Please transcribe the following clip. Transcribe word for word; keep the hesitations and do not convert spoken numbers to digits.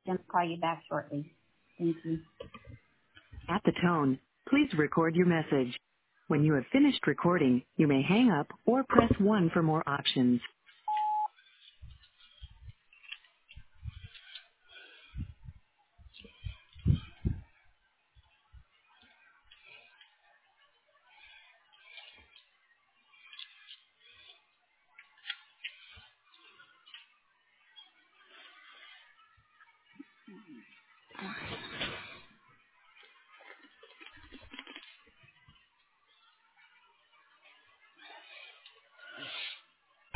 Gonna call you back shortly. Thank you. At the tone, please record your message. When you have finished recording, you may hang up or press one for more options.